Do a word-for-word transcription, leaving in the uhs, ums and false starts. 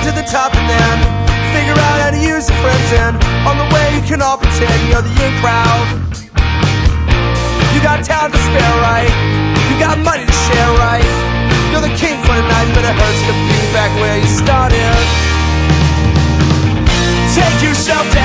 to the top and then figure out how to use your friends, and on the way you can all pretend you're the in crowd. You got talent to spare, right? You got money to share, right? You're the king for the night, but it hurts to be back where you started. Take yourself down.